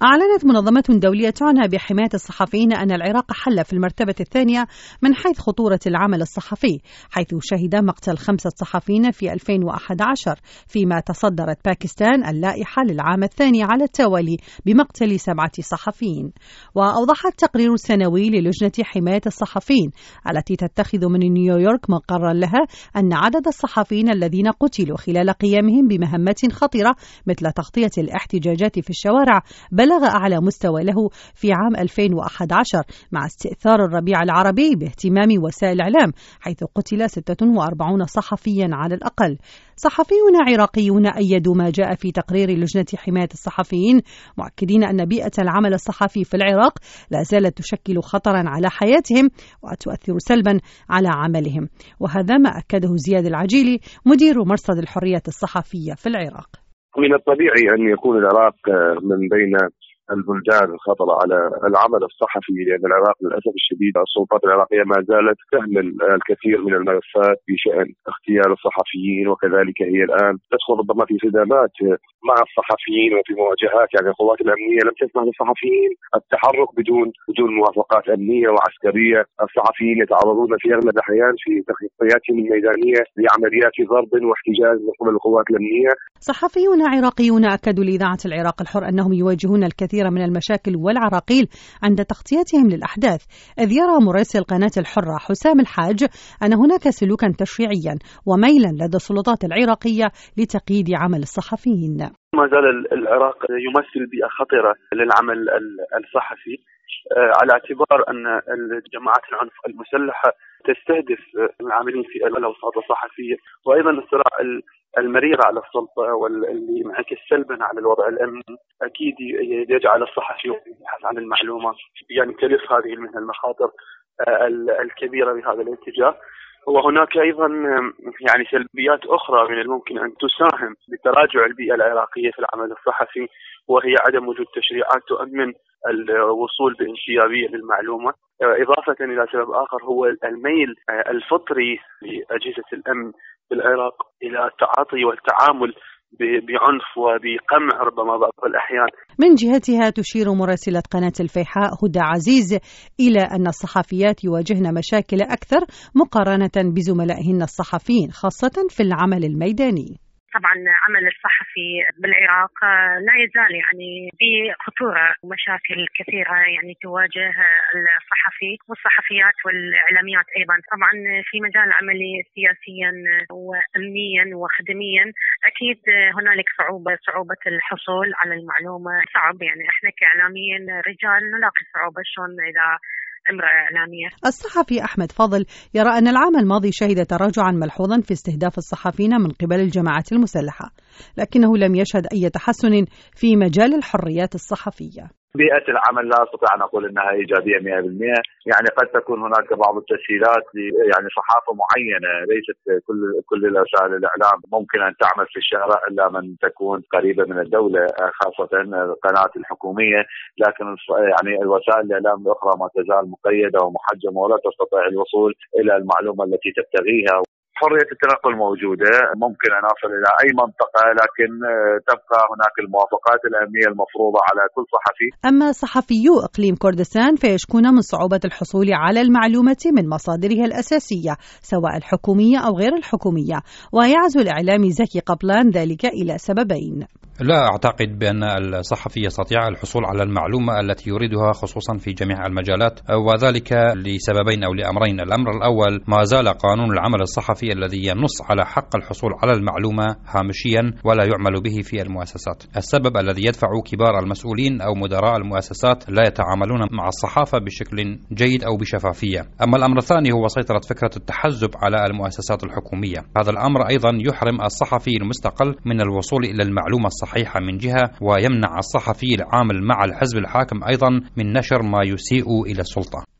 أعلنت منظمة دولية تعنى بحماية الصحفيين أن العراق حل في المرتبة الثانية من حيث خطورة العمل الصحفي، حيث شهد مقتل 5 صحفيين في 2011، فيما تصدرت باكستان اللائحة للعام الثاني على التوالي بمقتل 7 صحفيين. وأوضح التقرير السنوي للجنة حماية الصحفيين التي تتخذ من نيويورك مقرا لها أن عدد الصحفيين الذين قتلوا خلال قيامهم بمهمات خطيرة مثل تغطية الاحتجاجات في الشوارع بلغ أعلى مستوى له في عام 2011 مع استئثار الربيع العربي باهتمام وسائل الإعلام، حيث قتل 46 صحفيا على الأقل. صحفيون عراقيون أيدوا ما جاء في تقرير لجنة حماية الصحفيين، مؤكدين أن بيئة العمل الصحفي في العراق لا زالت تشكل خطرا على حياتهم وتؤثر سلبا على عملهم، وهذا ما أكده زياد العجيلي مدير مرصد الحرية الصحفية في العراق. من الطبيعي أن يكون العراق من بين البلدان الخطرة على العمل الصحفي، لأن العراق للأسف الشديد السلطات العراقية ما زالت تهمل الكثير من الملفات بشأن اغتيال الصحفيين، وكذلك هي الآن تدخل ربما في صدامات مع الصحفيين وفي مواجهات. يعني القوات الأمنية لم تسمح للصحفيين التحرك بدون موافقات أمنية وعسكرية. الصحفيين يتعرضون في أغلب الأحيان في تغطياتهم الميدانية لعمليات ضرب واحتجاز من قبل القوات الأمنية. صحفيون عراقيون أكدوا لإذاعة العراق الحر أنهم يواجهون الكثير من المشاكل والعراقيل عند تغطيتهم للأحداث، إذ يرى مراسل قناة الحرة حسام الحاج أن هناك سلوكا تشريعيا وميلا لدى السلطات العراقية لتقييد عمل الصحفيين. ما زال العراق يمثل بيئة خطرة للعمل الصحفي، على اعتبار أن جماعات العنف المسلحة تستهدف العاملين في الأوساط الصحفية، وأيضا الصراع المرير على السلطة واللي ينعكس سلبا على الوضع الأمني أكيد يجعل الصحفي يبحث عن المعلومة، يعني تلف هذه من المخاطر الكبيرة بهذا الاتجاه. وهناك أيضا يعني سلبيات أخرى من الممكن أن تساهم بتراجع البيئة العراقية في العمل الصحفي، وهي عدم وجود تشريعات تؤمن الوصول بانسيابية للمعلومة، إضافة إلى سبب آخر هو الميل الفطري لأجهزة الأمن في العراق إلى التعاطي والتعامل بعنف وبقمع ربما بعض الأحيان. من جهتها تشير مراسلة قناة الفيحاء هدى عزيز إلى أن الصحفيات يواجهن مشاكل أكثر مقارنة بزملائهن الصحفيين، خاصة في العمل الميداني. طبعا عمل الصحفي بالعراق لا يزال يعني بخطورة ومشاكل كثيرة يعني تواجه الصحفي والصحفيات والإعلاميات أيضا. طبعا في مجال عملي سياسيا وأمنيا وخدميا أكيد هنالك صعوبة الحصول على المعلومة صعب، يعني احنا كإعلاميين رجال نلاقي صعوبة شلون إذا امرأة إعلامية. الصحفي أحمد فضل يرى أن العام الماضي شهد تراجعا ملحوظا في استهداف الصحفيين من قبل الجماعات المسلحة، لكنه لم يشهد أي تحسن في مجال الحريات الصحفية. بيئة العمل لا أستطيع أن أقول أنها إيجابية 100%، يعني قد تكون هناك بعض التسهيلات يعني صحافة معينة، ليست كل وسائل الإعلام ممكن أن تعمل في الشارع إلا من تكون قريبة من الدولة، خاصة القناة الحكومية، لكن يعني الوسائل الإعلام الأخرى ما تزال مقيدة ومحجمة ولا تستطيع الوصول إلى المعلومة التي تبتغيها. حرية التنقل موجودة، ممكن أن أصل إلى أي منطقة، لكن تبقى هناك الموافقات الأمنية المفروضة على كل صحفي. أما صحفيو إقليم كردستان فيشكون من صعوبة الحصول على المعلومة من مصادرها الأساسية سواء الحكومية أو غير الحكومية، ويعزو الإعلامي زكي قبلان ذلك إلى سببين. لا أعتقد بأن الصحفي يستطيع الحصول على المعلومة التي يريدها خصوصا في جميع المجالات، وذلك لسببين أو لأمرين. الأمر الأول ما زال قانون العمل الصحفي الذي ينص على حق الحصول على المعلومة هامشيا ولا يعمل به في المؤسسات. السبب الذي يدفع كبار المسؤولين أو مدراء المؤسسات لا يتعاملون مع الصحافة بشكل جيد أو بشفافية. أما الأمر الثاني هو سيطرة فكرة التحزب على المؤسسات الحكومية. هذا الأمر أيضا يحرم الصحفي المستقل من الوصول إلى المعلومة الصحيحة من جهة، ويمنع الصحفي العامل مع الحزب الحاكم أيضا من نشر ما يسيء إلى السلطة.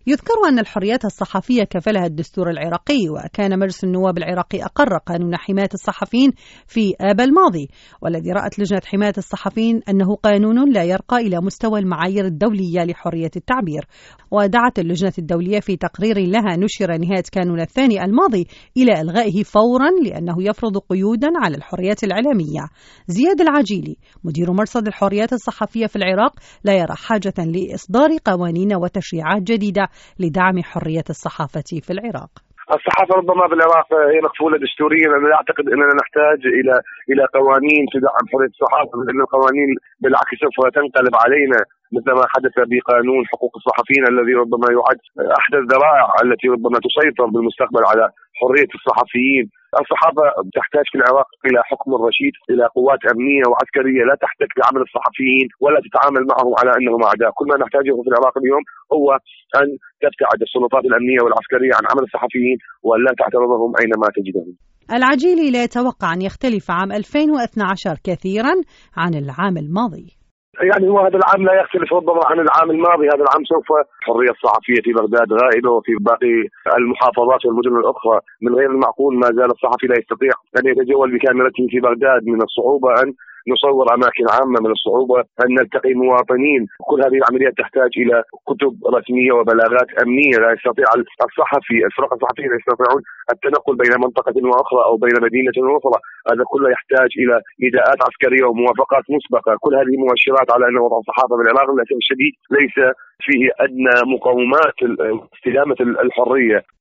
يذكر أن الحريات الصحفية كفلها الدستور العراقي، وكان مجلس النواب العراقي أقر قانون حماية الصحفيين في آب الماضي، والذي رأت لجنة حماية الصحفيين أنه قانون لا يرقى إلى مستوى المعايير الدولية لحرية التعبير. ودعت اللجنة الدولية في تقرير لها نشر نهاية كانون الثاني الماضي إلى إلغائه فورا، لأنه يفرض قيودا على الحريات الإعلامية. زياد العجيلي مدير مرصد الحريات الصحفية في العراق لا يرى حاجة لإصدار قوانين وتشريعات جديدة لدعم حرية الصحافة في العراق. الصحافة ربما بالعراق هي مقفولة دستوريا. أنا لا أعتقد أننا نحتاج إلى قوانين تدعم حرية الصحافة، لأن القوانين بالعكس سوف تنقلب علينا مثل ما حدث بقانون حقوق الصحفيين الذي ربما يعد أحد الذرائع التي ربما تسيطر بالمستقبل على حرية الصحفيين. الصحافة تحتاج في العراق إلى حكم رشيد، إلى قوات أمنية وعسكرية لا تحتك بعمل الصحفيين ولا تتعامل معهم على أنهم أعداء. كل ما نحتاجه في العراق اليوم هو أن تبتعد السلطات الأمنية والعسكرية عن عمل الصحفيين ولا تعترضهم أينما تجدهم. العجيلي لا يتوقع أن يختلف عام 2012 كثيرا عن العام الماضي. يعني هو هذا العام لا يختلف ربما عن العام الماضي. هذا العام سوف الحرية الصحفية في بغداد غائبة، وفي باقي المحافظات والمدن الأخرى من غير المعقول ما زال الصحفي لا يستطيع أن يتجول بكاميرته في بغداد. من الصعوبة أن نصور أماكن عامة، من الصعوبة أن نلتقي مواطنين. كل هذه العمليات تحتاج إلى كتب رسمية وبلاغات أمنية. لا يستطيع الصحفي، الفرق الصحفية لا يستطيعون التنقل بين منطقة وأخرى أو بين مدينة وأخرى. هذا كله يحتاج إلى نداءات عسكرية وموافقات مسبقة. كل هذه مؤشرات على أن وضع الصحافة بالعراق للأسف الشديد ليس فيه أدنى مقومات استدامة الحرية.